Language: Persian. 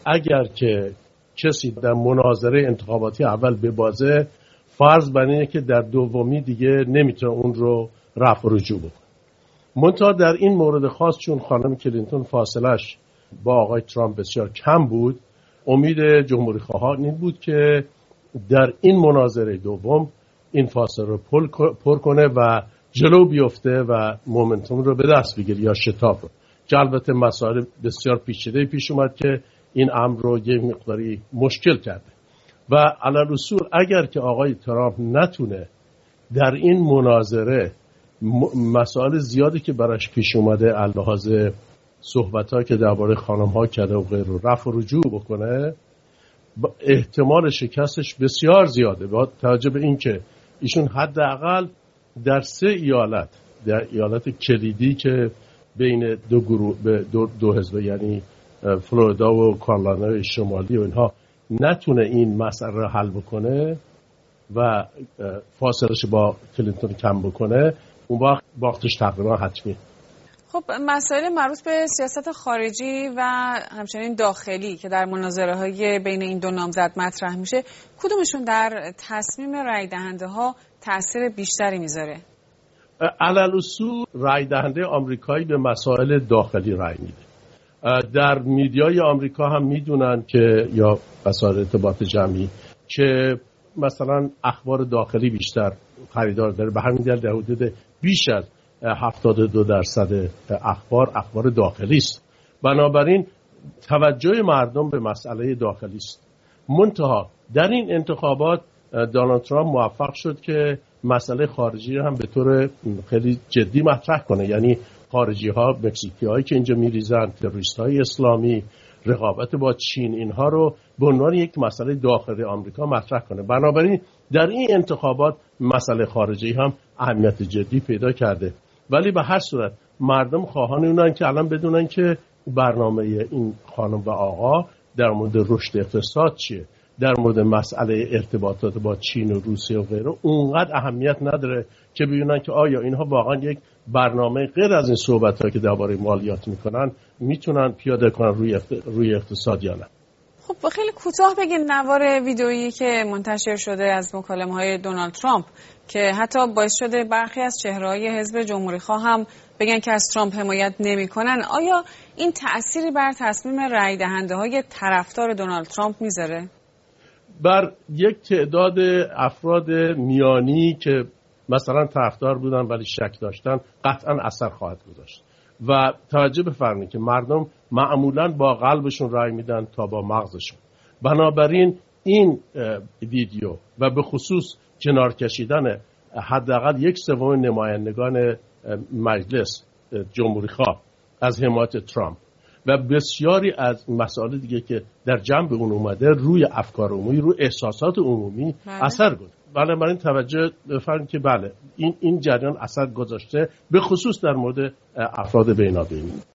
اگر که کسی در مناظره انتخاباتی اول ببازه، فرض بر اینه که در دومی دیگه نمیتونه اون رو رفع و رجوع بکنه. منتها در این مورد خاص چون خانم کلینتون فاصلش با آقای ترامپ بسیار کم بود، امید جمهوری خواهان این بود که در این مناظره دوم این فاصله رو پر کنه و جلو بیفته و مومنتوم رو به دست بگیره یا شتاب رو، که البته مسائل بسیار پیچیده پیش اومد که این امر رو یک مقداری مشکل کرده. و علی الاصول اگر که آقای ترامپ نتونه در این مناظره مسائل زیادی که براش پیش اومده لحاظ صحبت‌ها که درباره خانم‌ها کرده و غیره رفع و رجوع بکنه، احتمال شکستش بسیار زیاده، با توجه به این که ایشون حداقل در 3 ایالت، در ایالت کلیدی که بین دو گروه دو حزب، یعنی فلوریدا و کارولینای شمالی و اینها، نتونه این مسئله رو حل بکنه و فاصله‌اش با کلینتون کم بکنه، اون وقت باختش تقریبا حتمی. خب مسائل مربوط به سیاست خارجی و همچنین داخلی که در مناظره‌های بین این دو نامزد مطرح میشه، کدومشون در تصمیم رای دهنده ها تاثیر بیشتری میذاره؟ علل اصول رای دهنده آمریکایی به مسائل داخلی رای میده. در میدیای آمریکا هم میدونن که یا وسایل ارتباط جمعی که مثلا اخبار داخلی بیشتر خریدار داره، به همین دلیل در حدود بیش از 72% اخبار داخلی است. بنابراین توجه مردم به مسئله داخلی است. منتها در این انتخابات دونالد ترامپ موفق شد که مسئله خارجی هم به طور خیلی جدی مطرح کنه، یعنی خارجی ها، مکزیکی هایی که اینجا میریزن، تروریست های اسلامی، رقابت با چین، اینها رو به عنوان یک مسئله داخلی آمریکا مطرح کنه. بنابراین در این انتخابات مسئله خارجی هم اهمیت جدی پیدا کرده. ولی به هر صورت مردم خواهان اونن که الان بدونن که برنامه این خانم و آقا در مورد رشد اقتصاد چیه، در مورد مسئله ارتباطات با چین و روسیه و غیره اونقدر اهمیت نداره که ببینن که آیا اینها واقعا یک برنامه غیر از این صحبت‌ها که درباره مالیات میکنن میتونن پیاده کنن روی اقتصاد یا نه. خب خیلی کوتاه بگین نوار ویدئویی که منتشر شده از مکالمه‌های دونالد ترامپ که حتی باعث شده برخی از چهره‌های حزب جمهوری‌خواه هم بگن که از ترامپ حمایت نمی‌کنن، آیا این تأثیری بر تصمیم رای دهنده‌های طرفدار دونالد ترامپ میذاره؟ بر یک تعداد افراد میانی که مثلا طرفدار بودن ولی شک داشتن قطعا اثر خواهد گذاشت. و توجه بفرمایید که مردم معمولاً با قلبشون رای میدن تا با مغزشون. بنابراین این ویدیو و به خصوص کنار کشیدن حداقل 1/3 نمایندگان مجلس جمهوری خواه از حمایت ترامپ و بسیاری از مسائل دیگه که در جنب اون اومده روی افکار عمومی، روی احساسات عمومی اثر گذاشته. بنابراین توجه بفرمایید که بله این جریان اثر گذاشته، به خصوص در مورد افراد بینابینی.